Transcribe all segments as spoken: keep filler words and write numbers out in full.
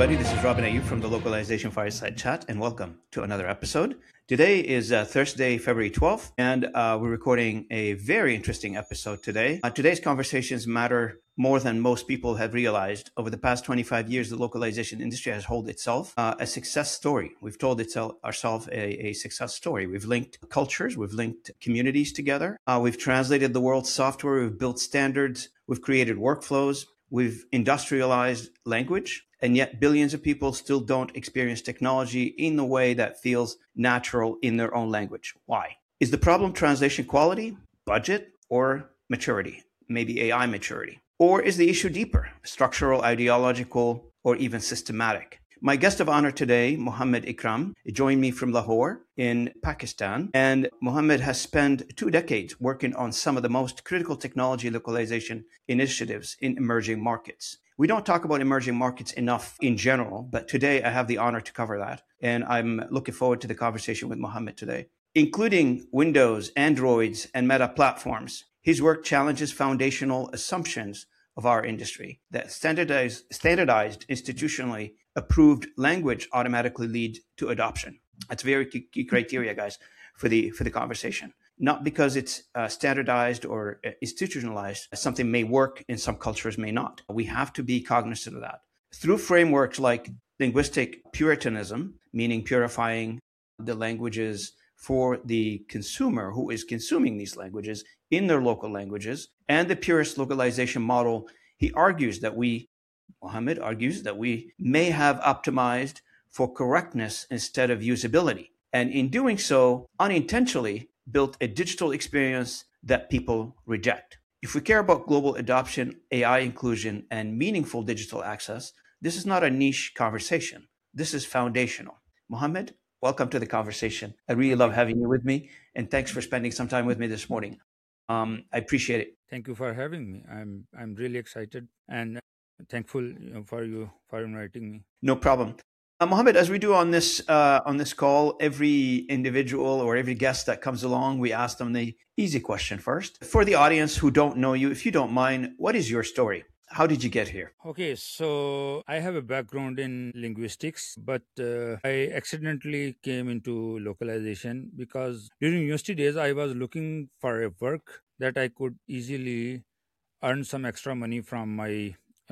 everybody. This is Robin Ayub from the Localization Fireside Chat, and welcome to another episode. Today is uh, Thursday, February twelfth, and uh, we're recording a very interesting episode today. Uh, today's conversations matter more than most people have realized. Over the past twenty-five years, the localization industry has held itself uh, a success story. We've told itself, ourselves a, a success story. We've linked cultures, we've linked communities together, uh, we've translated the world's software, we've built standards, we've created workflows, we've industrialized language. And yet billions of people still don't experience technology in the way that feels natural in their own language. Why? Is the problem translation quality, budget, or maturity? Maybe A I maturity. Or is the issue deeper, structural, ideological, or even systematic? My guest of honor today, Mohammed Ikram, joined me from Lahore in Pakistan. And Mohammed has spent two decades working on some of the most critical technology localization initiatives in emerging markets. We don't talk about emerging markets enough in general, but today I have the honor to cover that. And I'm looking forward to the conversation with Mohammed today. Including Windows, Androids, and Meta platforms, his work challenges foundational assumptions of our industry that standardized, standardized institutionally approved language automatically lead to adoption. That's very key, key criteria, guys, for the for the conversation. Not because it's uh, standardized or institutionalized, something may work in some cultures, may not. We have to be cognizant of that. Through frameworks like linguistic puritanism, meaning purifying the languages for the consumer who is consuming these languages in their local languages, and the purist localization model, he argues that we, Mohammed argues that we may have optimized for correctness instead of usability. And in doing so, unintentionally, built a digital experience that people reject. If we care about global adoption, A I inclusion, and meaningful digital access, this is not a niche conversation. This is foundational. Mohammed, welcome to the conversation. I really love having you with me, and thanks for spending some time with me this morning. Um, I appreciate it. Thank you for having me. I'm I'm really excited and thankful you know, for you for inviting me. No problem. Uh, Mohammed, as we do on this uh, on this call, every individual or every guest that comes along, we ask them the easy question first. For the audience who don't know you, if you don't mind, what is your story? How did you get here? Okay, so I have a background in linguistics, but uh, I accidentally came into localization because during university days, I was looking for a work that I could easily earn some extra money from my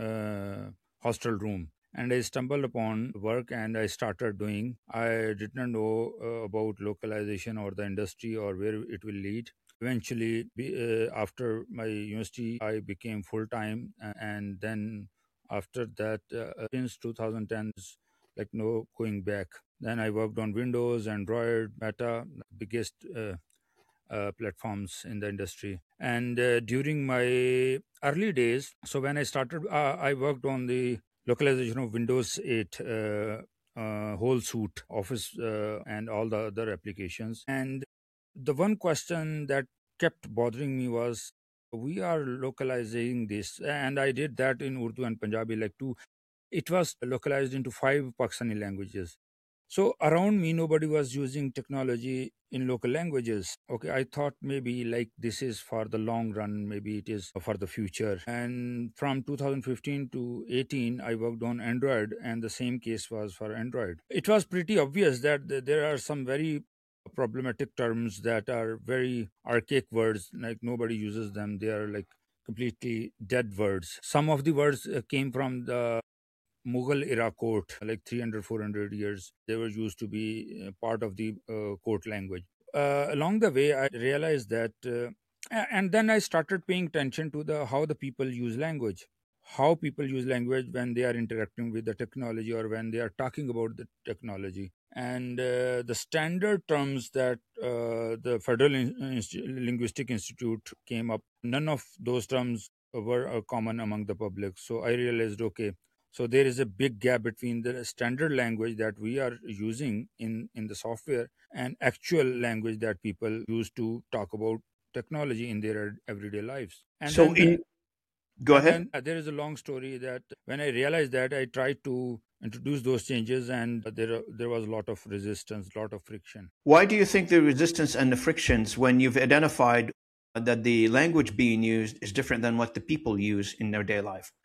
uh, hostel room. And I stumbled upon work and I started doing. I did not know uh, about localization or the industry or where it will lead. Eventually, uh, after my university, I became full-time. And then after that, uh, since two thousand ten, like no going back. Then I worked on Windows, Android, Meta, biggest uh, uh, platforms in the industry. And uh, during my early days, so when I started, uh, I worked on the localization of Windows eight uh, uh, whole suite, Office uh, and all the other applications. And the one question that kept bothering me was, we are localizing this. And I did that in Urdu and Punjabi, like two. It was localized into five Pakistani languages. So around me, nobody was using technology in local languages. Okay, I thought maybe like this is for the long run, maybe it is for the future. And from two thousand fifteen to eighteen, I worked on Android, and the same case was for Android. It was pretty obvious that th- there are some very problematic terms that are very archaic words, like nobody uses them. They are like completely dead words. Some of the words uh, came from the Mughal era court, like three hundred, four hundred years. They were used to be uh, part of the uh, court language. Uh, along the way, I realized that, uh, a- and then I started paying attention to the how the people use language, how people use language when they are interacting with the technology or when they are talking about the technology. And uh, the standard terms that uh, the Federal In- Inst- Linguistic Institute came up, none of those terms were uh, common among the public. So I realized, okay, so there is a big gap between the standard language that we are using in, in the software and actual language that people use to talk about technology in their everyday lives. And So, then, the, in go and ahead. then uh, there is a long story that when I realized that, I tried to introduce those changes, and there there was a lot of resistance, a lot of friction. Why do you think the resistance and the frictions when you've identified that the language being used is different than what the people use in their day life?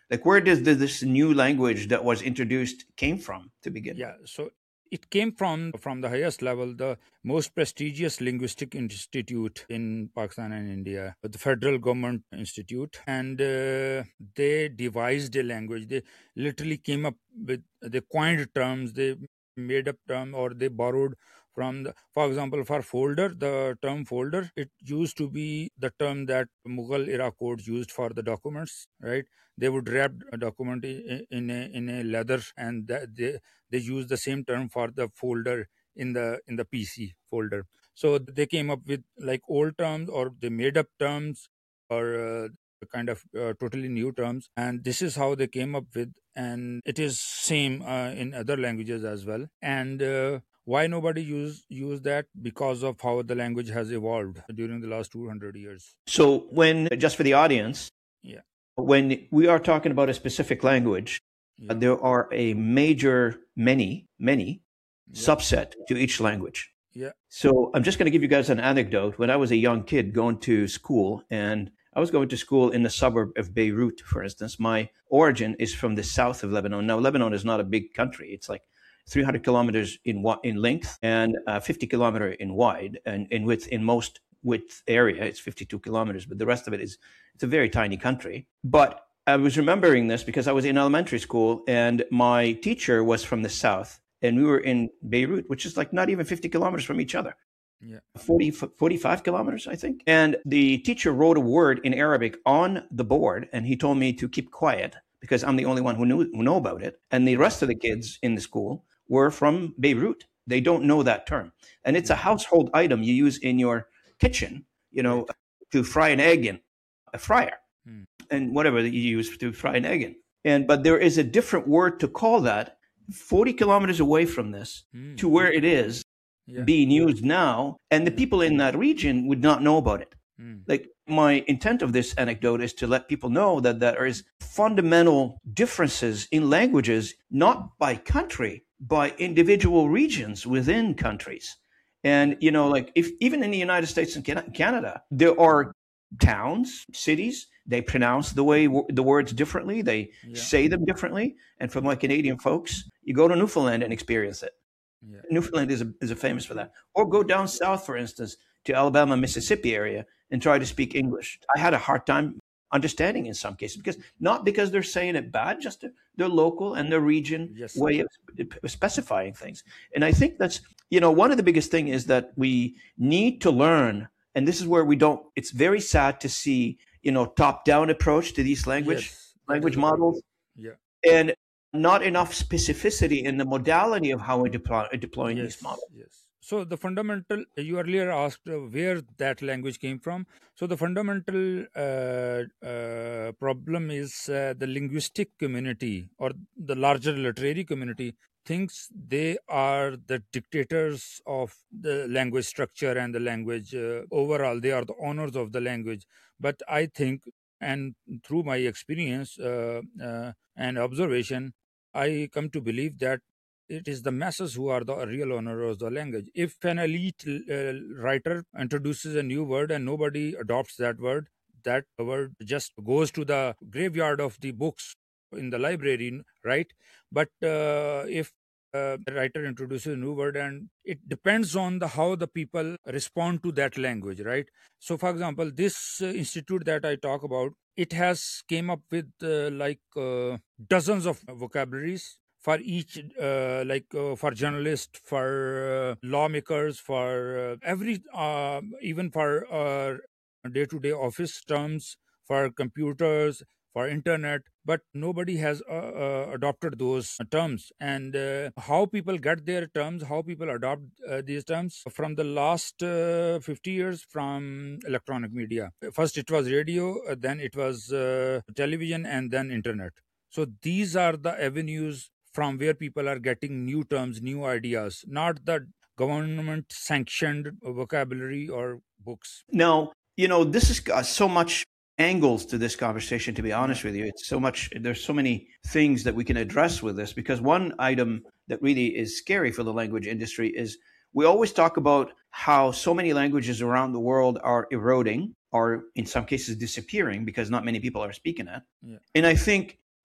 Like, where does the, this new language that was introduced came from to begin Yeah, with? so it came from from the highest level, the most prestigious linguistic institute in Pakistan and India, the Federal Government Institute, and uh, they devised a language. They literally came up with, they coined terms, they made up term, or they borrowed from the, for example, for folder, the term folder, it used to be the term that Mughal era codes used for the documents, right? They would wrap a document in, in a in a leather, and that they they use the same term for the folder in the in the P C folder. So they came up with like old terms, or they made up terms, or uh, kind of uh, totally new terms, and this is how they came up with. And it is same uh, in other languages as well. And uh, why nobody use use that? Because of how the language has evolved during the last two hundred years. So, when, just for the audience, Yeah, when we are talking about a specific language, uh, yeah, there are a major, many, many yeah, subset to each language. yeah, So I'm just going to give you guys an anecdote. When I was a young kid going to school, and I was going to school in the suburb of Beirut, for instance. My origin is from the south of Lebanon. Now, Lebanon is not a big country. It's like three hundred kilometers in wa- in length and uh, fifty kilometer in wide, and in width. In most width area, it's fifty-two kilometers, but the rest of it is, it's a very tiny country. But I was remembering this because I was in elementary school, and my teacher was from the south, and we were in Beirut, which is like not even fifty kilometers from each other. yeah, forty, forty-five kilometers, I think. And the teacher wrote a word in Arabic on the board, and he told me to keep quiet because I'm the only one who knew who know about it. And the rest of the kids in the school were from Beirut. They don't know that term. And it's a household item you use in your kitchen, you know, right. to fry an egg in a fryer Hmm. and whatever that you use to fry an egg in. And but there is a different word to call that forty kilometers away from this Hmm. to where it is Yeah. being used now, and the Yeah. people in that region would not know about it. Hmm. Like, my intent of this anecdote is to let people know that there is fundamental differences in languages, not by country, by individual regions within countries. And, you know, like, if even in the United States and Can- Canada, there are towns, cities, they pronounce the way w- the words differently, they Yeah. say them differently. And for my Canadian folks, you go to Newfoundland and experience it. Yeah. Newfoundland is a, is a famous for that. Or go down south, for instance, to Alabama, Mississippi area and try to speak English. I had a hard time understanding in some cases, because not because they're saying it bad, just their local and their region Yes. way of specifying things. And I think that's, you know, one of the biggest thing is that we need to learn, and this is where we don't, it's very sad to see, you know, top-down approach to these language Yes. That language is the problem. models, Yeah. and not enough specificity in the modality of how we're deploy, deploying these Yes. models. Yes. So the fundamental, you earlier asked uh, where that language came from. So the fundamental uh, uh, problem is uh, the linguistic community, or the larger literary community, thinks they are the dictators of the language structure and the language uh, overall. They are the owners of the language. But I think, and through my experience uh, uh, and observation, I come to believe that it is the masses who are the real owners of the language. If an elite uh, writer introduces a new word and nobody adopts that word, that word just goes to the graveyard of the books in the library, right? But uh, if uh, the writer introduces a new word, and it depends on the how the people respond to that language, right? So, for example, this uh, institute that I talk about, it has came up with uh, like uh, dozens of vocabularies for each, uh, like uh, for journalists, for uh, lawmakers, for uh, every, uh, even for uh, day-to-day office terms, for computers, for internet. But nobody has uh, uh, adopted those terms. And uh, how people get their terms, how people adopt uh, these terms from the last uh, fifty years, from electronic media. First it was radio, uh, then it was uh, television, and then internet. So these are the avenues from where people are getting new terms, new ideas, not the government sanctioned vocabulary or books. Now, you know, this has got so much angles to this conversation, to be honest Yeah. with you. It's so much, there's so many things that we can address with this, because one item that really is scary for the language industry is we always talk about how so many languages around the world are eroding, or in some cases disappearing, because not many people are speaking it. Yeah. And I think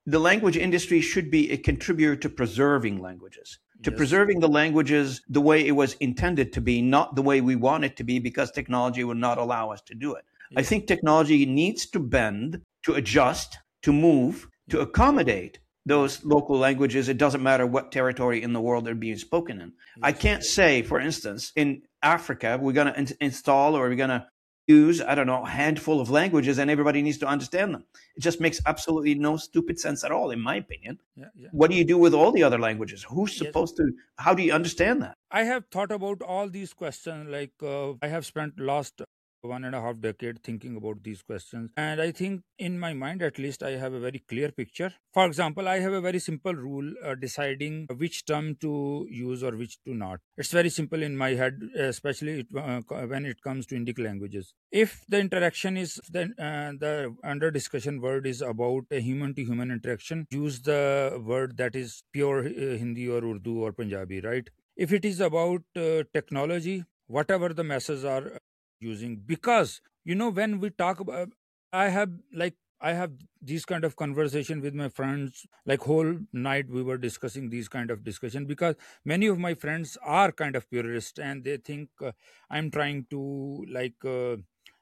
the language industry should be a contributor to preserving languages, to Yes. preserving the languages the way it was intended to be, not the way we want it to be, because technology would not allow us to do it. I Yes. think technology needs to bend, to adjust, to move, to Yeah. accommodate those local languages. It doesn't matter what territory in the world they're being spoken in. I Yes. can't say, for instance, in Africa, we're going to in- install or we're going to use, I don't know, a handful of languages and everybody needs to understand them. It just makes absolutely no stupid sense at all, in my opinion. Yeah. Yeah. What do you do with all the other languages? Who's Yes. supposed to, how do you understand that? I have thought about all these questions. Like uh, I have spent last one and a half decade thinking about these questions, and I think in my mind, at least, I have a very clear picture. For example, I have a very simple rule uh, deciding which term to use or which to not. It's very simple in my head, especially it, uh, when it comes to Indic languages. If the interaction is then uh, the under discussion word is about a human to human interaction, use the word that is pure uh, Hindi or Urdu or Punjabi, right? If it is about uh, technology, whatever the masses are uh, using, because you know when we talk about, I have like I have these kind of conversation with my friends. Like whole night we were discussing these kind of discussion, because many of my friends are kind of purist and they think uh, I'm trying to like. Uh,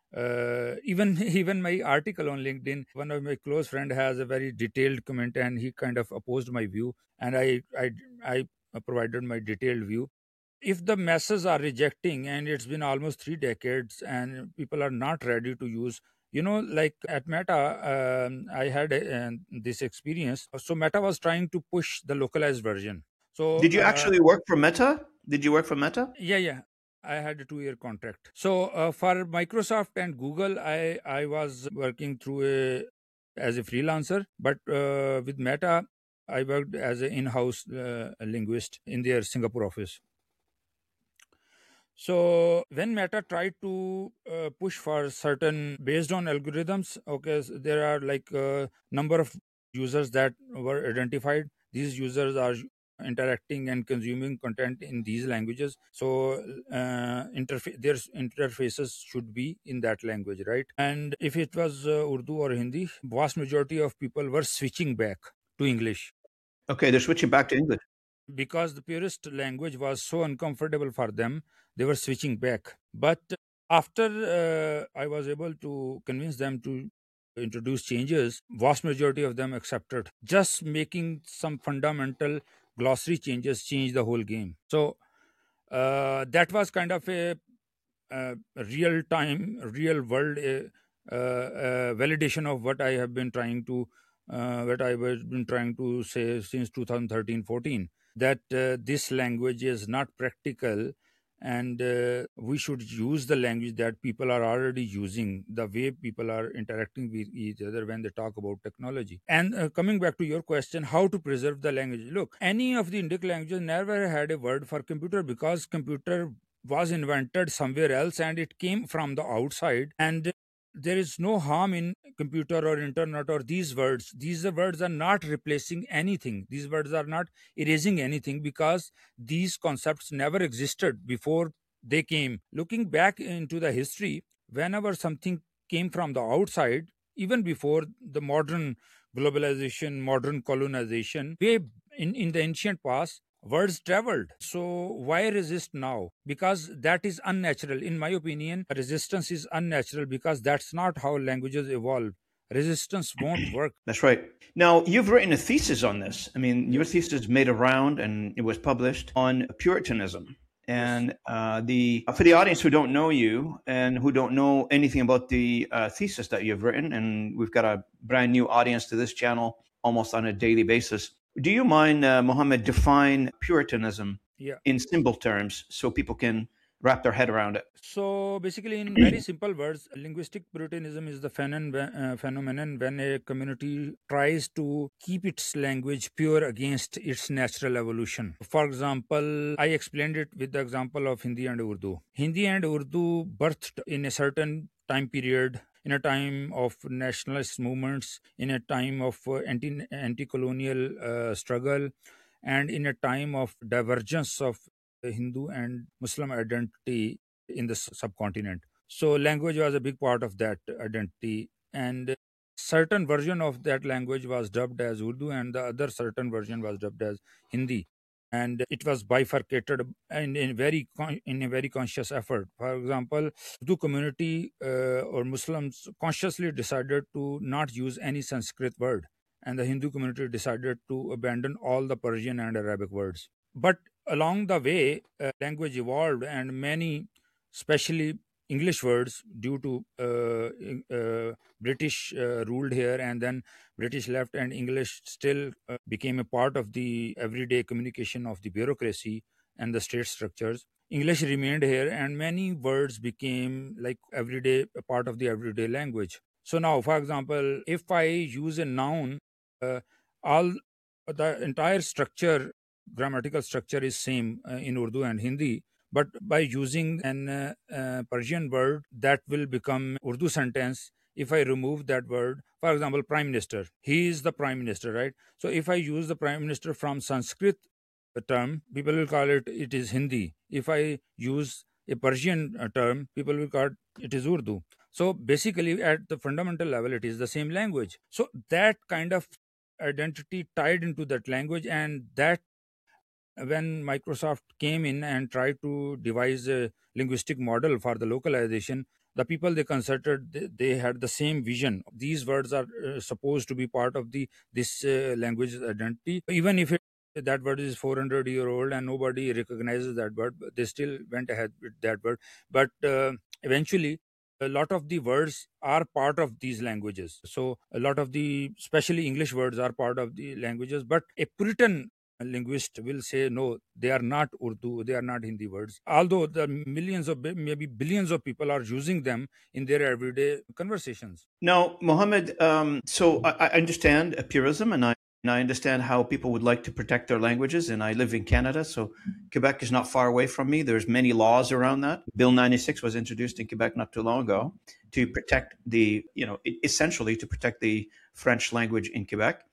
uh, even even my article on LinkedIn, one of my close friend has a very detailed comment and he kind of opposed my view, and I I I uh, provided my detailed view. If the masses are rejecting, and it's been almost three decades and people are not ready to use, you know, like at Meta, um, I had uh, this experience. So Meta was trying to push the localized version. So Did you uh, actually work for Meta? Did you work for Meta? yeah, yeah, I had a two-year contract. So uh, for Microsoft and Google, I I was working through a as a freelancer, but uh, with Meta, I worked as an in-house uh, linguist in their Singapore office. So when Meta tried to uh, push for certain based on algorithms, okay, so there are like a number of users that were identified. These users are interacting and consuming content in these languages. So uh, interfa- their interfaces should be in that language, right? And if it was uh, Urdu or Hindi, vast majority of people were switching back to English Okay, they're switching back to English. because the purest language was so uncomfortable for them. They were switching back. But after uh, I was able to convince them to introduce changes, vast majority of them accepted. Just making some fundamental glossary changes changed the whole game. So uh, that was kind of a, a real time, real world uh, uh, uh, validation of what I have been trying to, uh, what I have been trying to say since two thousand thirteen fourteen, that uh, this language is not practical, and uh, we should use the language that people are already using, the way people are interacting with each other when they talk about technology. And uh, coming back to your question, how to preserve the language, look, any of the Indic languages never had a word for computer, because computer was invented somewhere else and it came from the outside, and there is no harm in computer or internet or these words. These words are not replacing anything, these words are not erasing anything, because these concepts never existed before they came. Looking back into the history, whenever something came from the outside, even before the modern globalization, modern colonization, way in, in the ancient past, words traveled. So why resist now? Because that is unnatural. In my opinion, resistance is unnatural, because that's not how languages evolve. Resistance won't work. That's right. Now, you've written a thesis on this. I mean, your Yes. thesis made a round and it was published on Puritanism. Yes. And uh, the for the audience who don't know you and who don't know anything about the uh, thesis that you've written, and we've got a brand new audience to this channel almost on a daily basis. Do you mind, uh, Mohammed, define Puritanism Yeah. in simple terms so people can wrap their head around it? So basically, in very simple words, linguistic puritanism is the phenon- uh, phenomenon when a community tries to keep its language pure against its natural evolution. For example, I explained it with the example of Hindi and Urdu. Hindi and Urdu birthed in a certain time period, in a time of nationalist movements, in a time of uh, anti anti-colonial uh, struggle, and in a time of divergence of Hindu and Muslim identity in the s- subcontinent. So language was a big part of that identity. And certain version of that language was dubbed as Urdu, and the other certain version was dubbed as Hindi, and it was bifurcated in, in very con- in a very conscious effort. For example, Urdu community uh, or Muslims consciously decided to not use any Sanskrit word, and the Hindu community decided to abandon all the Persian and Arabic words. But along the way, uh, language evolved, and many, especially English words, due to uh, in- uh, British uh, ruled here, and then British left, and English still uh, became a part of the everyday communication of the bureaucracy and the state structures. English remained here, and many words became like everyday a part of the everyday language. So now, for example, if I use a noun, uh, all the entire structure, grammatical structure is same uh, in Urdu and Hindi, but by using an uh, uh, Persian word, that will become Urdu sentence. If I remove that word, for example, prime minister, he is the prime minister, right? So if I use the prime minister from Sanskrit term, people will call it it is Hindi. If I use a Persian uh, term, people will call it it is Urdu. So basically, at the fundamental level, it is the same language. So that kind of identity tied into that language, and that when Microsoft came in and tried to devise a linguistic model for the localization, the people they consulted, they, they had the same vision. These words are uh, supposed to be part of the this uh, language identity, even if it, that word is four hundred year old and nobody recognizes that word. But they still went ahead with that word. But uh, eventually, a lot of the words are part of these languages. So a lot of the, especially English words, are part of the languages. But a Puritan linguist will say no, they are not Urdu, they are not Hindi words, although the millions of maybe billions of people are using them in their everyday conversations. Now, Mohammed, um, so I, I understand uh, purism, and I, and I understand how people would like to protect their languages. And I live in Canada, so Quebec is not far away from me. There's many laws around that. Bill ninety-six was introduced in Quebec not too long ago to protect the, you know, e- essentially to protect the French language in Quebec.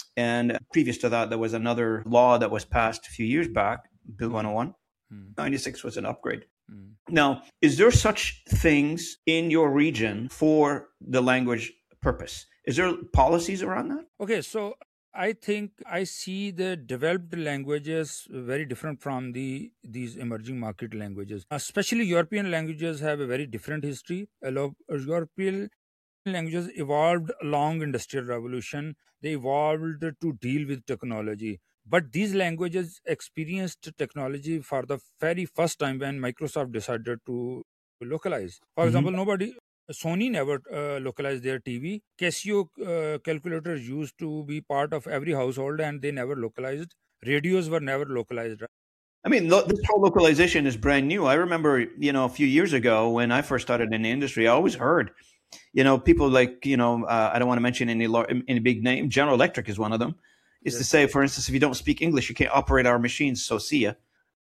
And previous to that, there was another law that was passed a few years back, Bill one oh one. Hmm. ninety-six was an upgrade. Hmm. Now, is there such things in your region for the language purpose? Is there policies around that? Okay, so I think I see the developed languages very different from the these emerging market languages. Especially European languages have a very different history. A lot of European languages evolved along industrial revolution. They evolved to deal with technology. But these languages experienced technology for the very first time when Microsoft decided to localize. For Mhm. example, nobody, Sony never uh, localized their T V. Casio uh, calculators used to be part of every household and they never localized. Radios were never localized. Right? I mean, lo- this whole localization is brand new. I remember, you know, a few years ago when I first started in the industry, I always heard, you know, people like, you know, uh, I don't want to mention any lar- any big name. General Electric is one of them. Is to Yes. say, for instance, if you don't speak English, you can't operate our machines. So see ya.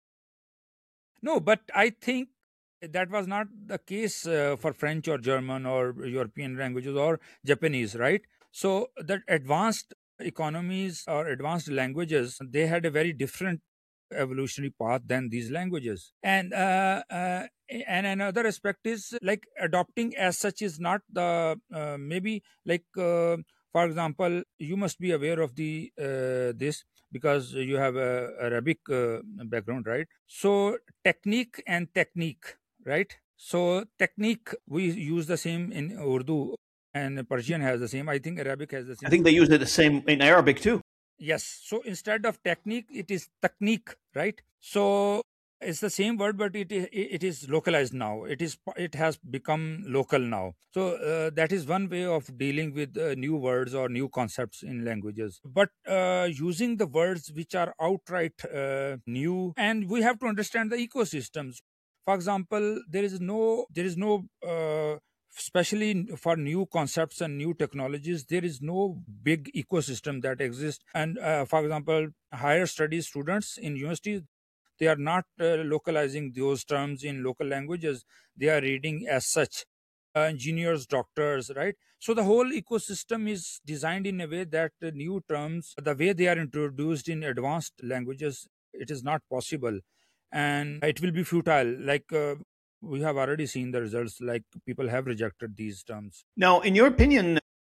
No, but I think that was not the case uh, for French or German or European languages or Japanese, right? So that advanced economies or advanced languages, they had a very different evolutionary path than these languages. And uh, uh, and another aspect is like adopting as such is not the uh, maybe like uh, for example, you must be aware of the uh, this because you have a Arabic uh, background, right? So technique and technique, right? So technique we use the same in Urdu, and Persian has the same. I think Arabic has the I same. think they use it the same in Arabic too. Yes. So instead of technique, it is technique, right? So it's the same word, but it is it is localized now. It is it has become local now. So uh, that is one way of dealing with uh, new words or new concepts in languages. But uh, using the words which are outright uh, new, and we have to understand the ecosystems. For example, there is no there is no uh, especially for new concepts and new technologies, there is no big ecosystem that exists. And uh, for example, higher studies students in universities, they are not uh, localizing those terms in local languages, they are reading as such. Uh, engineers, doctors, right? So the whole ecosystem is designed in a way that the new terms, the way they are introduced in advanced languages, it is not possible, and it will be futile. Like uh, we have already seen the results, like people have rejected these terms. Now, in your opinion,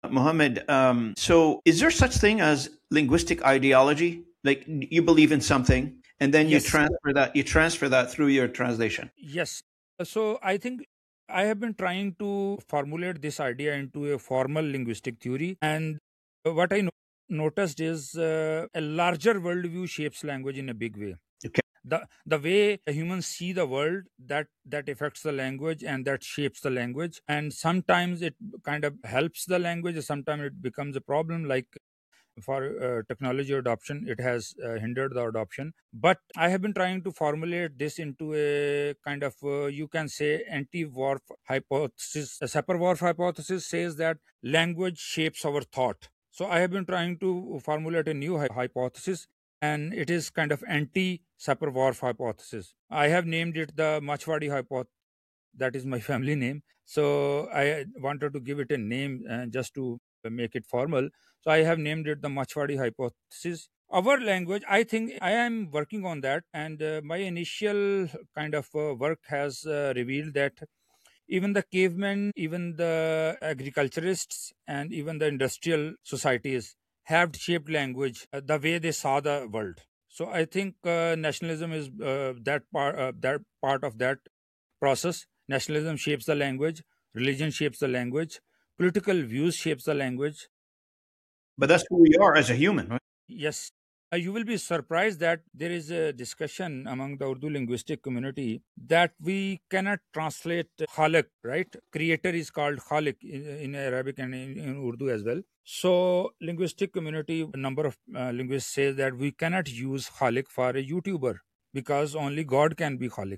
Mohammed, um, so is there such thing as linguistic ideology? Like you believe in something and then you Yes, transfer that you transfer that through your translation. yes. So I think I have been trying to formulate this idea into a formal linguistic theory, and what I no- noticed is uh, a larger worldview shapes language in a big way. Okay. the the way humans see the world, that that affects the language and that shapes the language, and sometimes it kind of helps the language, sometimes it becomes a problem, like for uh, technology adoption it has uh, hindered the adoption. But I have been trying to formulate this into a kind of uh, you can say anti-Worf hypothesis. A Sapir-Whorf hypothesis says that language shapes our thought. So I have been trying to formulate a new hy- hypothesis, and it is kind of anti Sapir-Whorf hypothesis. I have named it the Machwadi hypothesis. That is my family name. So I wanted to give it a name uh, just to make it formal. So I have named it the Machwadi hypothesis. Our language, I think I am working on that, and uh, my initial kind of uh, work has uh, revealed that even the cavemen, even the agriculturists, and even the industrial societies have shaped language uh, the way they saw the world. So I think uh, nationalism is uh, that part, uh, that part of that process. Nationalism shapes the language, religion shapes the language, political views shapes the language. But that's who we are as a human, right? Yes, uh, you will be surprised that there is a discussion among the Urdu linguistic community that we cannot translate Khalik, right? Creator is called Khalik in, in Arabic and in, in Urdu as well. So, linguistic community, a number of uh, linguists say that we cannot use Khalik for a YouTuber because only God can be Khalik,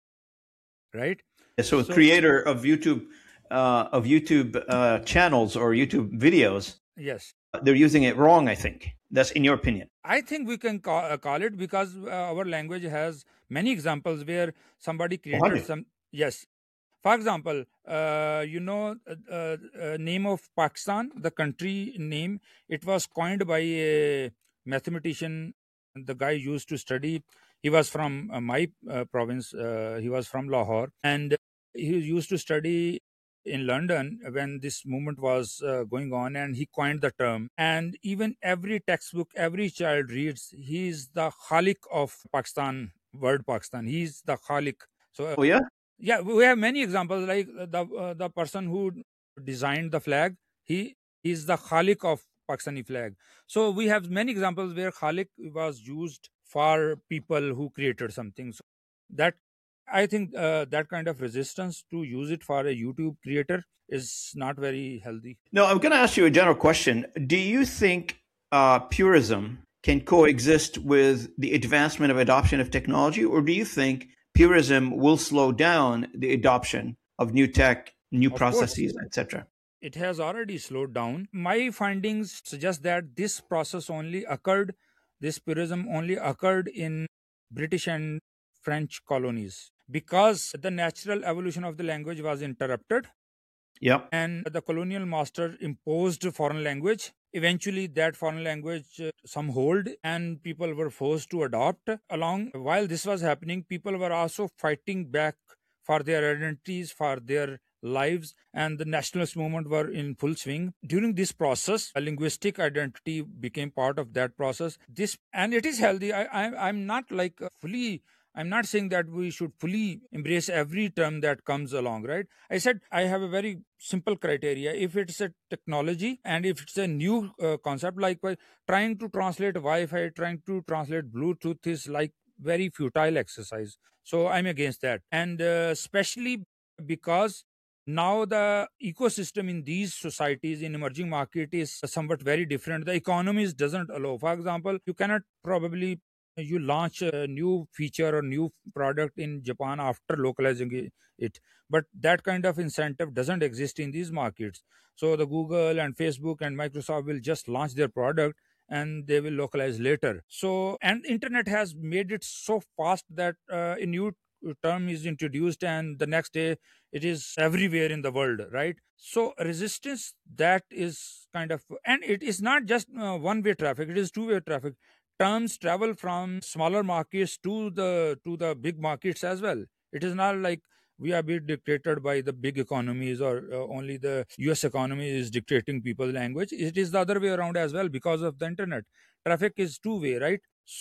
right? So a So, creator of YouTube uh, of YouTube uh, channels or YouTube videos, yes. they're using it wrong. I think that's in your opinion. I think we can call, uh, call it because uh, our language has many examples where somebody created one hundred. some. Yes. For example, uh, you know, uh, uh, uh, name of Pakistan, the country name, it was coined by a mathematician. The guy used to study. He was from uh, my uh, province. Uh, he was from Lahore, and he used to study in London when this movement was uh, going on, and he coined the term. And even every textbook, every child reads, he is the Khalik of Pakistan, word Pakistan. He's the Khalik. So, uh, Oh yeah. yeah, we have many examples like uh, the uh, the person who designed the flag. He is the Khalik of Pakistani flag. So we have many examples where Khalik was used for people who created something. So that I think uh, that kind of resistance to use it for a YouTube creator is not very healthy. No, I'm going to ask you a general question. Do you think uh, purism can coexist with the advancement of adoption of technology, or do you think purism will slow down the adoption of new tech, new Of course, processes, et cetera? it has already slowed down. My findings suggest that this process only occurred, this purism only occurred in British and French colonies because the natural evolution of the language was interrupted Yep. and the colonial master imposed foreign language. Eventually that foreign language uh, some hold and people were forced to adopt. Along while this was happening, people were also fighting back for their identities, for their lives, and the nationalist movement were in full swing. During this process, a linguistic identity became part of that process. This and it is healthy. I, I I'm not like uh, fully I'm not saying that we should fully embrace every term that comes along, right? I said I have a very simple criteria. If it's a technology and if it's a new uh, concept, like uh, trying to translate Wi-Fi, trying to translate Bluetooth is like very futile exercise. So I'm against that, and uh, especially because now the ecosystem in these societies in emerging market is somewhat very different. The economies doesn't allow. For example, you cannot probably you launch a new feature or new product in Japan after localizing i- it. But that kind of incentive doesn't exist in these markets. So the Google and Facebook and Microsoft will just launch their product and they will localize later. So and internet has made it so fast that uh, a new term is introduced and the next day it is everywhere in the world, right? So resistance that is kind of, and it is not just uh, one way traffic, it is two way traffic. Terms travel from smaller markets to the to the big markets as well. It is not like we are being dictated by the big economies, or uh, only the U S economy is dictating people's language. It is the other way around as well because of the internet. Traffic is two way, right?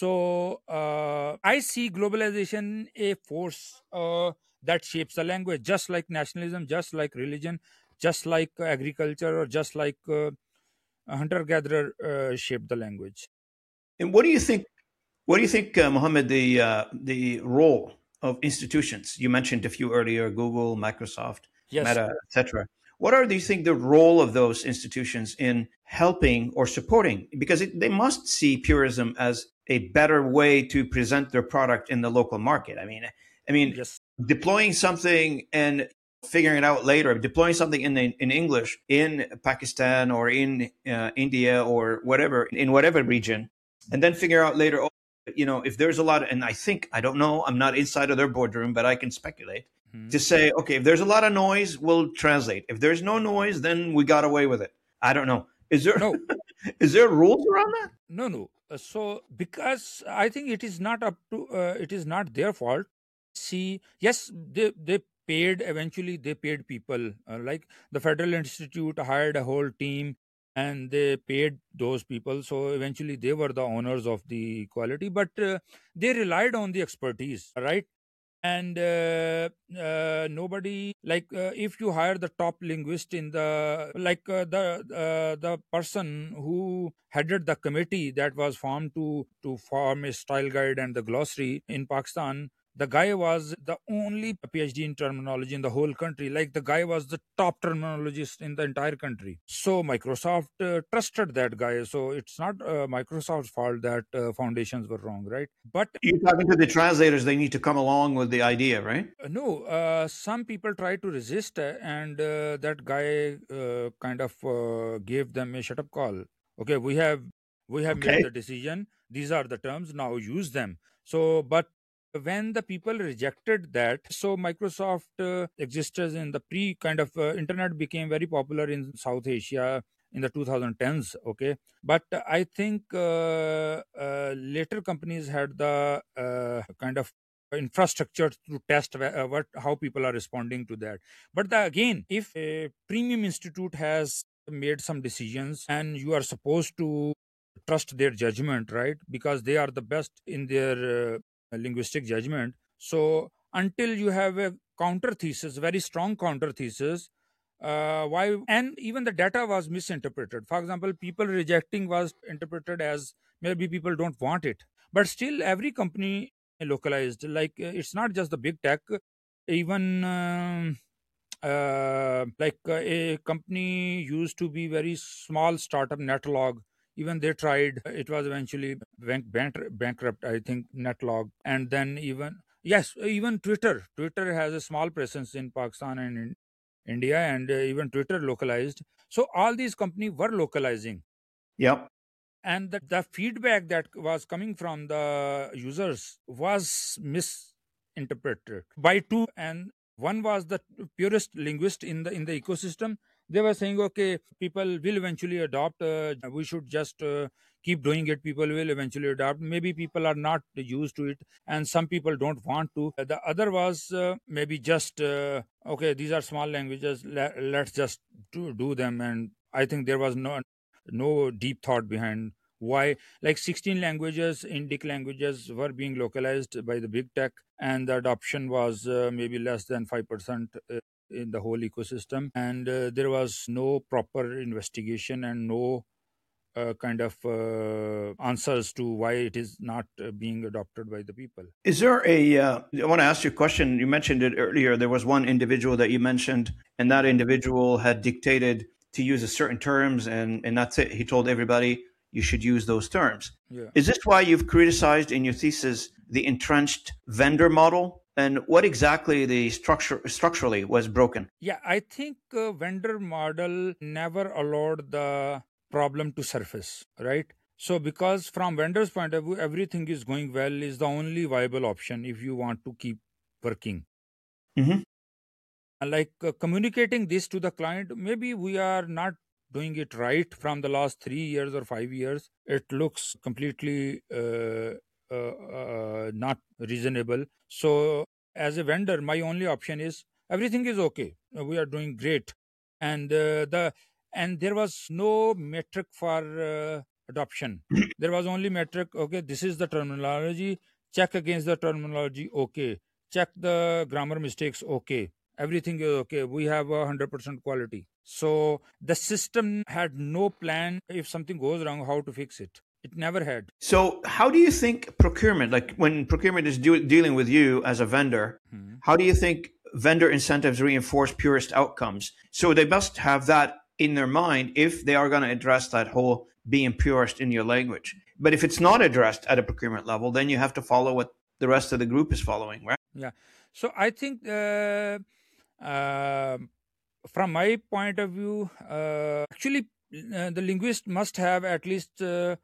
So uh, I see globalization a force uh, that shapes the language, just like nationalism, just like religion, just like uh, agriculture, or just like uh, hunter gatherer uh, shaped the language. And what do you think? What do you think, uh, Mohammed? The uh, the role of institutions you mentioned a few earlier: Google, Microsoft, Yes. Meta, et cetera. What are do you think the role of those institutions in helping or supporting? Because it, they must see purism as a better way to present their product in the local market. I mean, I mean, Yes. deploying something and figuring it out later, deploying something in in English in Pakistan or in uh, India or whatever, in whatever region, and then figure out later, oh, you know, if there's a lot of, and I think, I don't know, I'm not inside of their boardroom, but I can speculate Hmm. to say, okay, if there's a lot of noise, we'll translate. If there's no noise, then we got away with it. I don't know. Is there No, is there rules around that? no, no. Uh, So because I think it is not up to uh, it is not their fault. See, yes, they they paid eventually. They paid people uh, like the Federal Institute hired a whole team, and they paid those people. So eventually, they were the owners of the quality, but uh, they relied on the expertise, right? And uh, uh, nobody, like uh, if you hire the top linguist in the, like uh, the uh, the person who headed the committee that was formed to to form a style guide and the glossary in Pakistan, the guy was the only PhD in terminology in the whole country. Like the guy was the top terminologist in the entire country. So Microsoft uh, trusted that guy. So it's not uh, Microsoft's fault that uh, foundations were wrong, right? But You're talking to the translators, they need to come along with the idea, right? Uh, no, uh, some people try to resist, uh, and uh, that guy uh, kind of uh, gave them a shut up call. Okay, we have we have made Okay. the decision. These are the terms. Now use them. So, but when the people rejected that, so Microsoft uh, existed in the pre kind of uh, internet became very popular in South Asia in the twenty tens. Okay, but I think uh, uh, later companies had the uh, kind of infrastructure to test wh- uh, what how people are responding to that. But the, again, if a premium institute has made some decisions and you are supposed to trust their judgment, right, because they are the best in their uh, linguistic judgment. So until you have a counter thesis, very strong counter thesis, uh, why, and even the data was misinterpreted. For example, people rejecting was interpreted as maybe people don't want it, but still every company localized. Like uh, it's not just the big tech, even um, uh, like uh, a company used to be very small startup, Netlog. Even they tried, it was eventually bank, bank, bankrupt, I think, Netlog. And then even, yes, even twitter twitter has a small presence in Pakistan and in India, and uh, even Twitter localized. So all these companies were localizing, Yep. and the, the feedback that was coming from the users was misinterpreted by two. And one was the purest linguist in the in the ecosystem. They were saying, okay, people will eventually adopt, uh, we should just uh, keep doing it, people will eventually adopt. Maybe people are not used to it, and some people don't want to. The other was uh, maybe just uh, okay, these are small languages, let, let's just do, do them. And I think there was no no deep thought behind why, like sixteen languages, Indic languages, were being localized by the big tech, and the adoption was uh, maybe less than five percent uh, in the whole ecosystem. And uh, there was no proper investigation and no uh, kind of uh, answers to why it is not uh, being adopted by the people. Is there a? Uh, I want to ask you a question. You mentioned it earlier. There was one individual that you mentioned, and that individual had dictated to use a certain terms, and and that's it. He told everybody you should use those terms. Yeah. Is this why you've criticized in your thesis the entrenched vendor model? And what exactly the structure structurally was broken? Yeah, I think uh, vendor model never allowed the problem to surface, right? So because from vendor's point of view, everything is going well is the only viable option if you want to keep working. Hmm. And like uh, communicating this to the client, maybe we are not doing it right from the last three years or five years. It looks completely uh, uh, uh, not reasonable. So as a vendor, my only option is everything is okay. Uh, We are doing great, and uh, the and there was no metric for uh, adoption. There was only metric. Okay, this is the terminology. Check against the terminology. Okay, check the grammar mistakes. Okay, everything is okay. We have a hundred percent quality. So the system had no plan if something goes wrong, how to fix it. It never had. So, how do you think procurement, like when procurement is de- dealing with you as a vendor, Hmm. how do you think vendor incentives reinforce purest outcomes? So, they must have that in their mind if they are going to address that whole being purest in your language. But if it's not addressed at a procurement level, then you have to follow what the rest of the group is following, right? Yeah. So I think, uh, uh, from my point of view, uh, actually, uh, the linguist must have at least uh,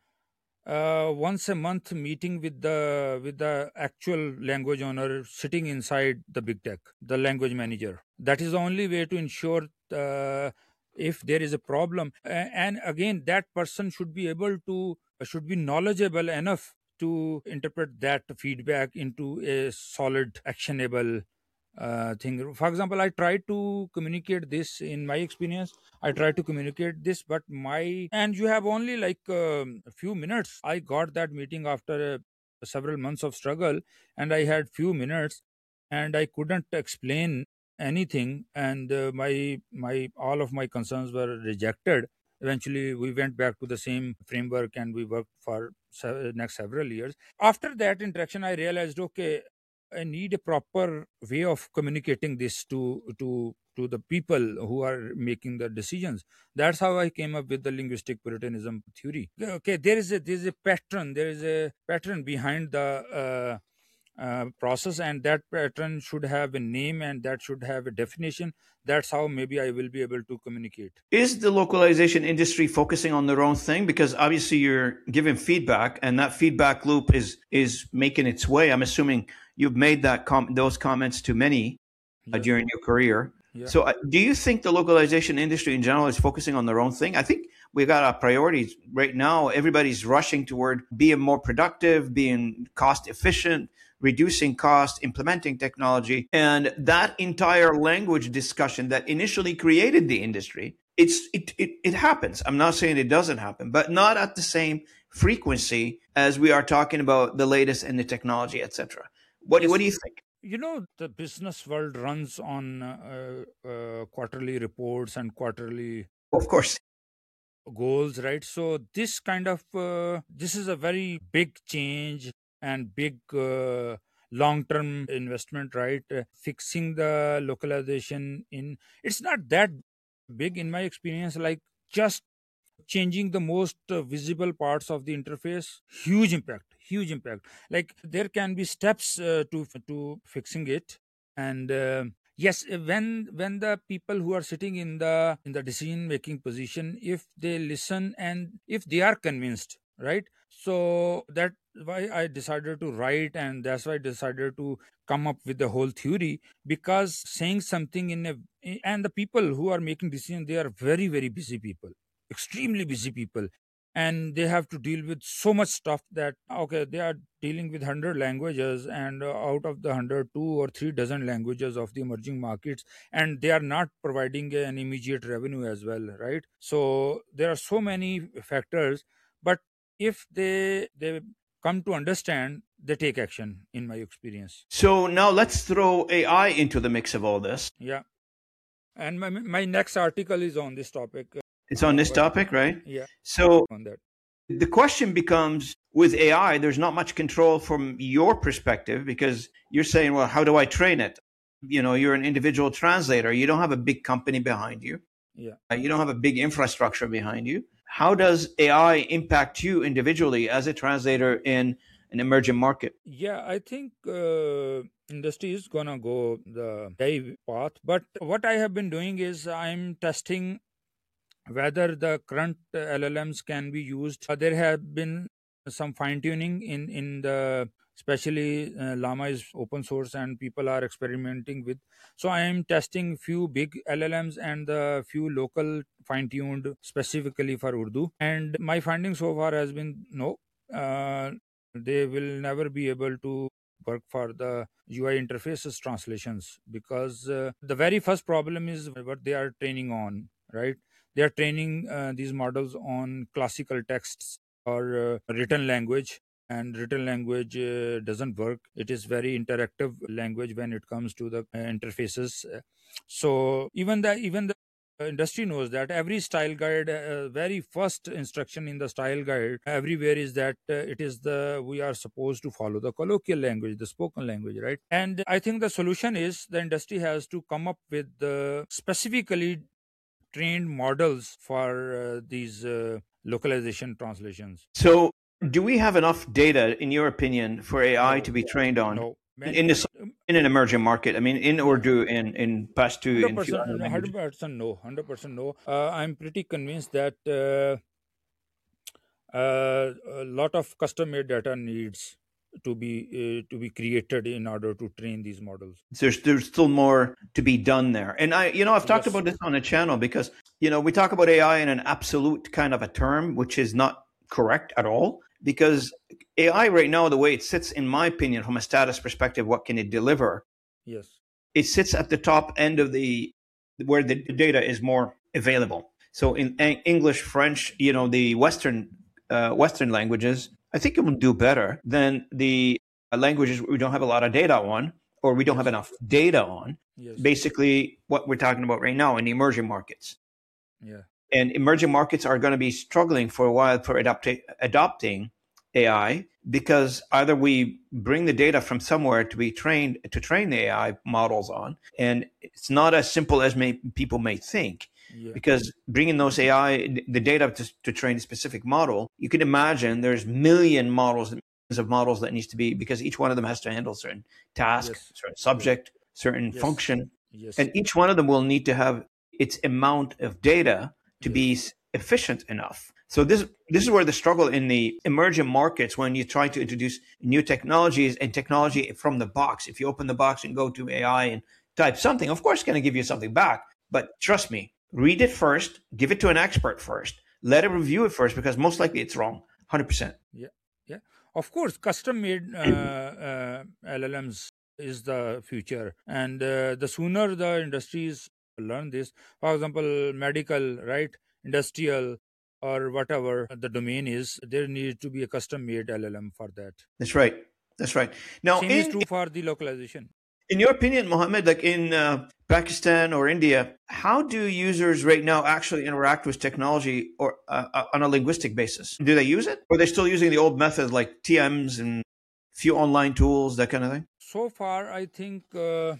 uh, once a month meeting with the with the actual language owner sitting inside the big tech, the language manager. That is the only way to ensure uh, if there is a problem. A- and again, that person should be able to should be knowledgeable enough to interpret that feedback into a solid, actionable uh, thing. For example, I try to communicate this in my experience. I try to communicate this, but my and you have only like um, a few minutes. I got that meeting after uh, several months of struggle, and I had few minutes, and I couldn't explain anything, and uh, my my all of my concerns were rejected. Eventually, we went back to the same framework, and we worked for se- next several years. After that interaction, I realized, okay, I need a proper way of communicating this to to to the people who are making the decisions. That's how I came up with the linguistic Puritanism theory. Okay, okay, there is a there is a pattern. There is a pattern behind the uh, uh, process, and that pattern should have a name, and that should have a definition. That's how maybe I will be able to communicate. Is the localization industry focusing on their own thing? Because obviously you're giving feedback, and that feedback loop is is making its way. I'm assuming you've made that com- those comments to many uh, Yes. during your career. Yeah. So, uh, do you think the localization industry in general is focusing on their own thing? I think we got our priorities right now. Everybody's rushing toward being more productive, being cost efficient, reducing cost, implementing technology, and that entire language discussion that initially created the industry. It's it, it it happens. I'm not saying it doesn't happen, but not at the same frequency as we are talking about the latest in the technology, et cetera. What what Yes. do you think? You know, the business world runs on uh, uh, quarterly reports and quarterly Of course. goals, right? So this kind of uh, this is a very big change and big uh, long term investment, right? Uh, fixing the localization in it's not that big in my experience, like just changing the most uh, visible parts of the interface. Huge impact, huge impact. Like there can be steps uh, to to fixing it. And uh, yes, uh, when when the people who are sitting in the in the decision making position, if they listen and if they are convinced, right? So that why I decided to write, and that's why I decided to come up with the whole theory. Because saying something in a and the people who are making decisions, they are very very busy people, extremely busy people, and they have to deal with so much stuff that okay, they are dealing with one hundred languages, and uh, out of the one hundred, two or three dozen languages of the emerging markets, and they are not providing an immediate revenue as well, right? So there are so many factors, but if they they come to understand, they take action, in my experience. So now let's throw A I into the mix of all this. Yeah. And my, my next article is on this topic. It's on uh, this but topic, right? yeah, So on that. the question becomes with A I, there's not much control from your perspective because you're saying, well, how do I train it? You know, you're an individual translator. You don't have a big company behind you. Yeah. Uh, You don't have a big infrastructure behind you. How does A I impact you individually as a translator in an emerging market? Yeah, I think uh, industry is gonna go the A I path. But what I have been doing is I'm testing whether the current uh, L L Ms can be used. Uh, there have been some fine tuning in in the especially uh, Llama is open source and people are experimenting with. So I am testing few big L L Ms and the few local fine tuned specifically for Urdu. And my finding so far has been no. Uh, they will never be able to work for the U I interfaces translations, because uh, the very first problem is what they are training on, right? They are training uh, these models on classical texts or uh, written language, and written language uh, doesn't work. It is very interactive language when it comes to the uh, interfaces. Uh, so even the even the industry knows that every style guide, uh, very first instruction in the style guide everywhere is that uh, it is the we are supposed to follow the colloquial language, the spoken language, right? And I think the solution is the industry has to come up with the specifically trained models for uh, these uh, localization translations. So, do we have enough data, in your opinion, for A I No, to be trained on no, in, many, in this um, in an emerging market? I mean, in Urdu, in in Pashto, in few one hundred percent, other languages. one hundred percent no, one hundred percent no. Uh, I'm pretty convinced that uh, uh, a lot of custom-made data needs to be uh, to be created in order to train these models. There's there's still more to be done there. And I, you know, I've talked Yes, about this on the channel because you know we talk about A I in an absolute kind of a term, which is not correct at all. Because A I right now, the way it sits, in my opinion, from a status perspective, what can it deliver? yes, It sits at the top end of the where the data is more available. So in Eng- English, French, you know, the Western uh, Western languages, I think it will do better than the uh, languages we don't have a lot of data on, or we don't have yes, enough data on. yes, Basically, what we're talking about right now in the emerging markets. yeah, And emerging markets are going to be struggling for a while for adopti- adopting A I, because either we bring the data from somewhere to be trained to train the A I models on, and it's not as simple as may, people may think. yeah, Because bringing those A I, the data to, to train a specific model, you can imagine there's million models, millions of models that needs to be, because each one of them has to handle certain task, yes, certain yes, subject, certain yes, function, yes, and each one of them will need to have its amount of data to yes, be efficient enough. So this this is where the struggle in the emerging markets, when you try to introduce new technologies and technology from the box. If you open the box and go to A I and type something, of course, it's going to give you something back. But trust me, read it first, give it to an expert first, let it review it first, because most likely it's wrong, one hundred percent. yeah, yeah. Of course, custom-made uh, uh, L L Ms is the future, and uh, the sooner the industries learn this, for example, medical, right, industrial, or whatever the domain is, there needs to be a custom-made L L M for that. That's right. That's right. Now, Same is in true for the localization. In your opinion, Mohammed, like in uh, Pakistan or India, how do users right now actually interact with technology, or uh, uh, on a linguistic basis? Do they use it, or are they still using the old methods like T Ms and few online tools, that kind of thing? So far, I think. Uh,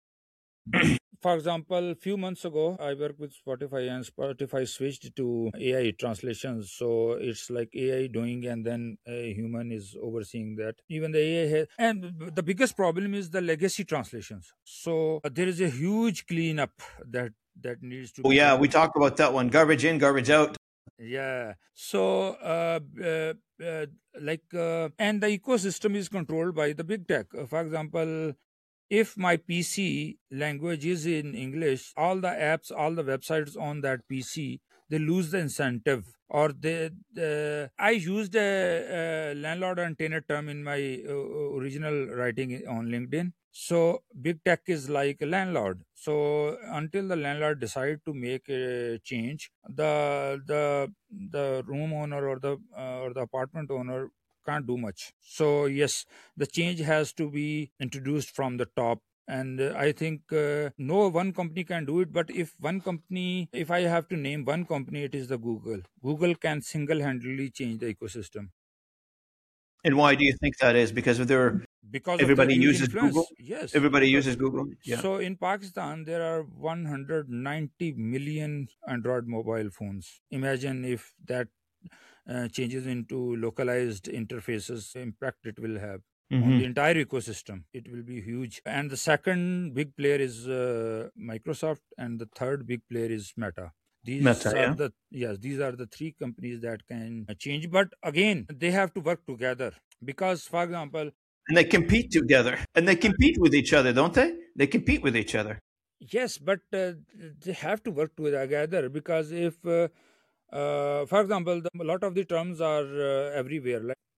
For example, a few months ago, I worked with Spotify, and Spotify switched to A I translations. So it's like A I doing, and then a human is overseeing that. Even the A I has, and the biggest problem is the legacy translations. So uh, there is a huge cleanup that that needs to Oh be yeah, we done. talked about that one. Garbage in, garbage out. Yeah. So, uh, uh, uh, like, uh, and the ecosystem is controlled by the big tech. Uh, for example, if my P C language is in English, all the apps, all the websites on that P C, they lose the incentive. Or they, the I used a, a landlord and tenant term in my uh, original writing on LinkedIn. So big tech is like a landlord. So until the landlord decide to make a change, the the the room owner or the uh, or the apartment owner can't do much. So yes, the change has to be introduced from the top. And uh, I think uh, no one company can do it, but if one company, if I have to name one company, it is the Google. Google can single-handedly change the ecosystem And why do you think that is? Because of their because of their everybody huge uses Google. influence. Yes, Everybody because uses Google. Yeah. so in Pakistan there are one hundred ninety million Android mobile phones. Imagine if that uh, changes into localized interfaces, impact it will have on hmm the entire ecosystem. It will be huge. And the second big player is uh, Microsoft, and the third big player is Meta. These Meta. are Yeah. the yes, these are the three companies that can change. But again, they have to work together because, for example, And they compete together, and they compete with each other, don't they? They compete with each other. yes, but uh, they have to work together because if, uh, uh, for example, the, a lot of the terms are uh, everywhere. Like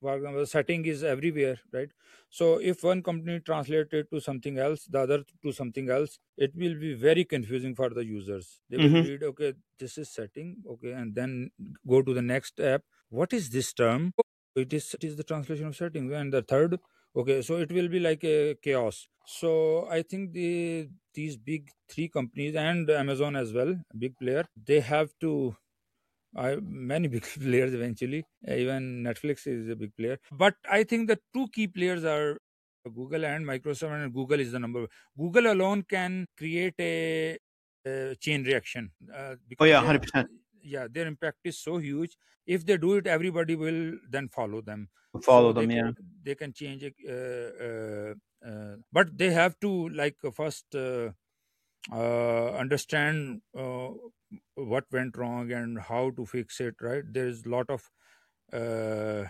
For example, setting is everywhere, right? So if one company translates it to something else, the other to something else, it will be very confusing for the users. They will Hmm. read, okay, this is setting, okay, and then go to the next app. What is this term? It is it is the translation of setting. And the third, okay, so it will be like a chaos. So I think the these big three companies and Amazon as well, big player, they have to I many big players eventually. Uh, Even Netflix is a big player. But I think the two key players are Google and Microsoft, and Google is the number. Google alone can create a, a chain reaction uh, Oh because yeah, their hundred percent. yeah their impact is so huge. If they do it, everybody will then follow them. Follow So they them. ca- Yeah. they can change it, uh, uh, uh, but they have to like uh, first. Uh, uh, understand uh, what went wrong and how to fix it, right? There is a lot of uh,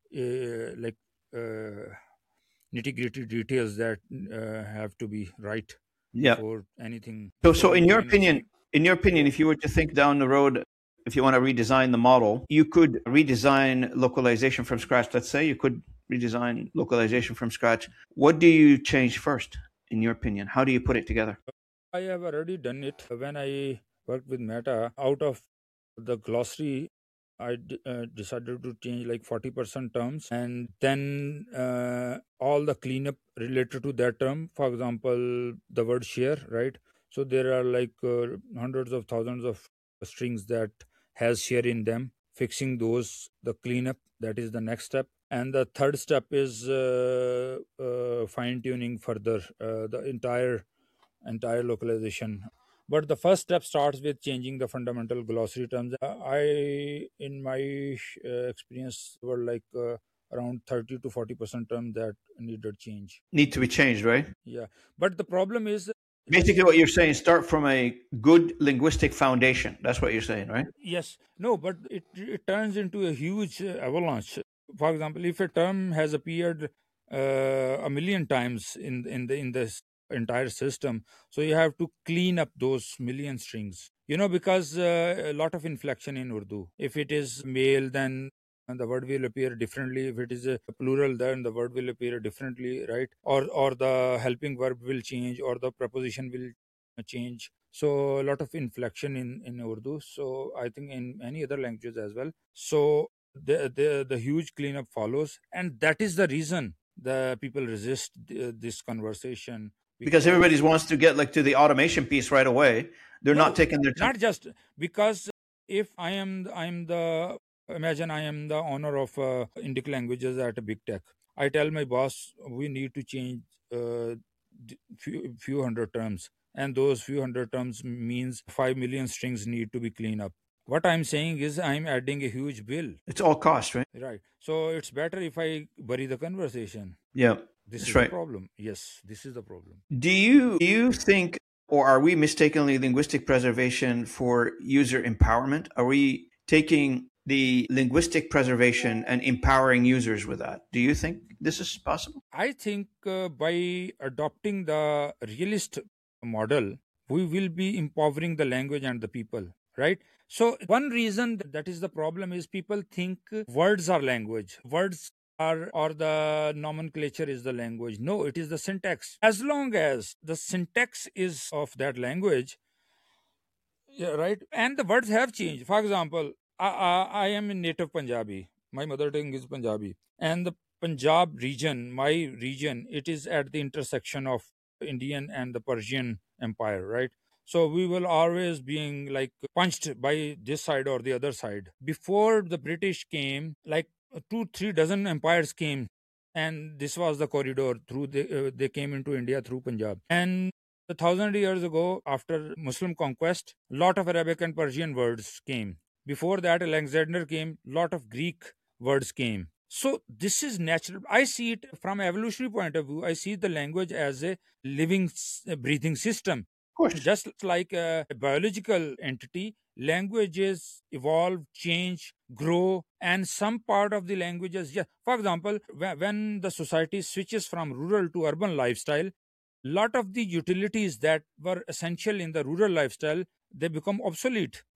uh, like uh, nitty gritty details that uh, have to be right Yeah. before anything So, before so in we your can innovate. opinion, in your opinion, Yeah. if you were to think down the road, if you want to redesign the model, you could redesign localization from scratch. Let's say you could redesign localization from scratch. What do you change first, in your opinion? How do you put it together? I have already done it when I worked with Meta. Out of the glossary, I d- uh, decided to change like forty percent terms, and then uh, all the cleanup related to that term. For example, the word share, right? So there are like uh, hundreds of thousands of strings that has share in them. Fixing those, the cleanup, that is the next step. And the third step is uh, uh, fine tuning further uh, the entire entire localization. But the first step starts with changing the fundamental glossary terms. Uh, I, in my uh, experience, were like uh, around thirty to forty percent terms that needed change. Need to be changed, right? Yeah. But the problem is, let's Basically, say, what you're saying, start from a good linguistic foundation. That's what you're saying, right? yes, no, but it, it turns into a huge uh, avalanche. For example, if a term has appeared uh, a million times in in the in this entire system, so you have to clean up those million strings. You know, because uh, a lot of inflection in Urdu. If it is male, then and the word will appear differently. If it is a plural, then the word will appear differently, right? Or or the helping verb will change, or the preposition will change. So a lot of inflection in in Urdu. So I think in many other languages as well. So the the, the huge cleanup follows, and that is the reason the people resist th- this conversation Because because everybody wants to get like to the automation piece right away. They're not no, taking their time. not just because if I am I am the imagine I am the owner of uh, Indic languages at a big tech. I tell my boss we need to change uh, d- few, few hundred terms, and those few hundred terms means five million strings need to be cleaned up. What I'm saying is I'm adding a huge bill, It's all cost, right? right? So it's better if I bury the conversation. Yeah, This that's is the right. problem. Yes, this is the problem. Do you do you think, or are we mistakenly linguistic preservation for user empowerment? Are we taking the linguistic preservation and empowering users with that? Do you think this is possible? I think uh, by adopting the realist model, we will be empowering the language and the people, right? So, one reason that is the problem is people think uh, words are language. Words are, or the nomenclature is the language. No, it is the syntax. As long as the syntax is of that language, yeah, right? And the words have changed. For example, I, I, I am in native Punjabi. My mother tongue is Punjabi. And the Punjab region, my region, it is at the intersection of Indian and the Persian Empire, right? So we will always being like punched by this side or the other side. Before the British came, like two, three dozen empires came, and this was the corridor through the, uh, they came into India through Punjab. And a thousand years ago, after Muslim conquest, lot of Arabic and Persian words came. Before that, Alexander came, lot of Greek words came. So this is natural. I see it from evolutionary point of view. I see the language as a living, s- breathing system. Of course. Just like a biological entity, languages evolve, change, grow, and some part of the languages, yeah. For example, whe- when the society switches from rural to urban lifestyle, lot of the utilities that were essential in the rural lifestyle, they become obsolete.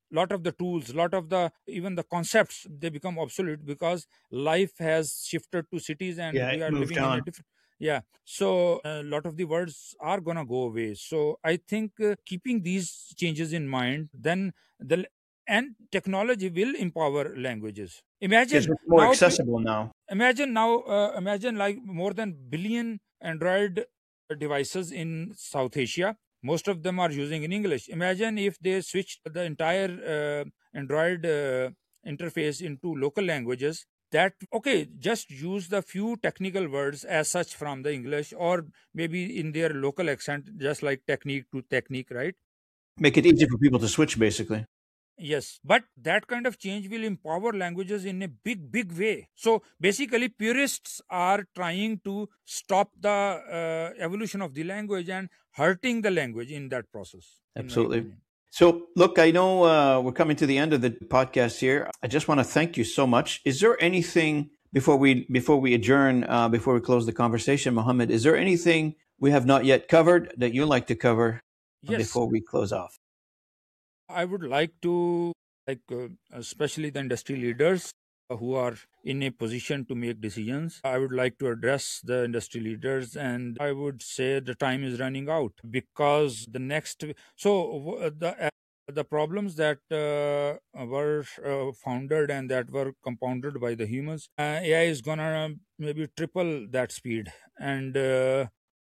lot of the tools, lot of the even the concepts, they become obsolete because life has shifted to cities and Yeah, we it are moved living in a on. different. Yeah, so a lot of the words are gonna go away. So I think uh, keeping these changes in mind, then the and technology will empower languages. Because Imagine it's more now, pe- accessible now. imagine now, uh, imagine like more than billion Android devices in South Asia. Most of them are using in English. Imagine if they switched the entire uh, Android uh, interface into local languages. That okay, just use the few technical words as such from the English, or maybe in their local accent, just like technique to technique, right? Make it easy for people to switch, basically. Yes, but that kind of change will empower languages in a big, big way. So basically, purists are trying to stop the uh, evolution of the language and hurting the language in that process, in my Absolutely. opinion. So, look, I know uh, we're coming to the end of the podcast here. I just want to thank you so much. Is there anything before we before we adjourn, uh, before we close the conversation, Mohammed? Is there anything we have not yet covered that you'd like to cover Yes, before we close off? I would like to, like, uh, especially the industry leaders who are in a position to make decisions. I would like to address the industry leaders, and I would say the time is running out because the next. So w- the uh, the problems that uh, were uh, founded and that were compounded by the humans, uh, A I is gonna maybe triple that speed, and uh,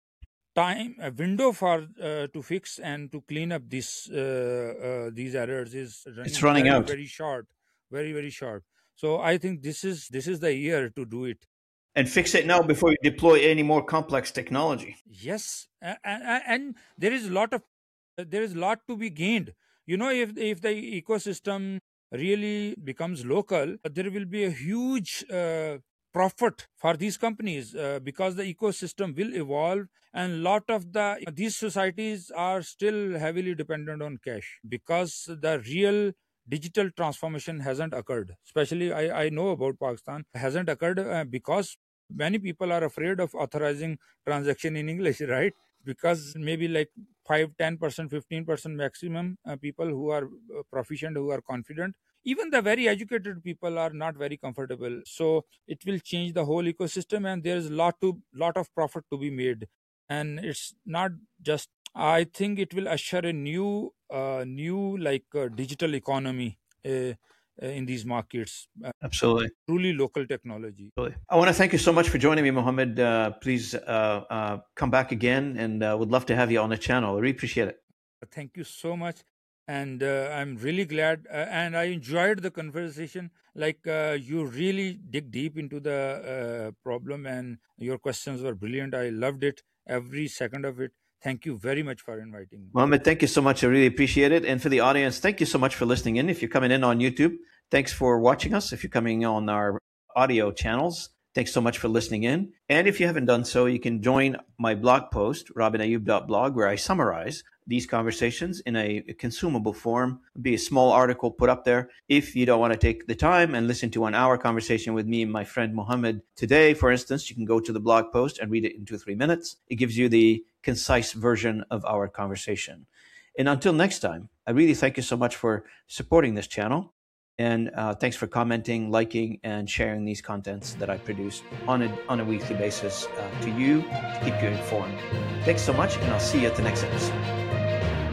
time a window for uh, to fix and to clean up this uh, uh, these errors is It's running running very out. very short, very very short. So I think this is this is the year to do it. And fix it now before you deploy any more complex technology. Yes, and, and there is a lot of there is a lot to be gained. You know, if if the ecosystem really becomes local, there will be a huge uh, profit for these companies uh, because the ecosystem will evolve, and lot of the these societies are still heavily dependent on cash because the real digital transformation hasn't occurred. Especially i, I know about Pakistan hasn't occurred uh, because many people are afraid of authorizing transaction in English, right? Because maybe like five, ten percent, fifteen percent maximum uh, people who are uh, proficient, who are confident. Even the very educated people are not very comfortable. So it will change the whole ecosystem, and there's a lot to lot of profit to be made. And it's not just. I think it will usher a new, uh, new like uh, digital economy uh, uh, in these markets. Uh, Absolutely. truly local technology. Absolutely. I want to thank you so much for joining me, Mohammed. Uh, please uh, uh, come back again, and uh, would love to have you on the channel. I really appreciate it. Thank you so much. And uh, I'm really glad uh, and I enjoyed the conversation. Like uh, you really dig deep into the uh, problem, and your questions were brilliant. I loved it, every second of it. Thank you very much for inviting me. Mohammed, thank you so much. I really appreciate it. And for the audience, thank you so much for listening in. If you're coming in on YouTube, thanks for watching us. If you're coming on our audio channels, thanks so much for listening in. And if you haven't done so, you can join my blog post, robin ayub dot blog, where I summarize these conversations in a consumable form. It'll be a small article put up there. If you don't want to take the time and listen to an hour conversation with me and my friend Mohammed today, for instance, you can go to the blog post and read it in two or three minutes. It gives you the concise version of our conversation. And until next time, I really thank you so much for supporting this channel. And uh, thanks for commenting, liking, and sharing these contents that I produce on a, on a weekly basis uh, to you to keep you informed. Thanks so much, and I'll see you at the next episode.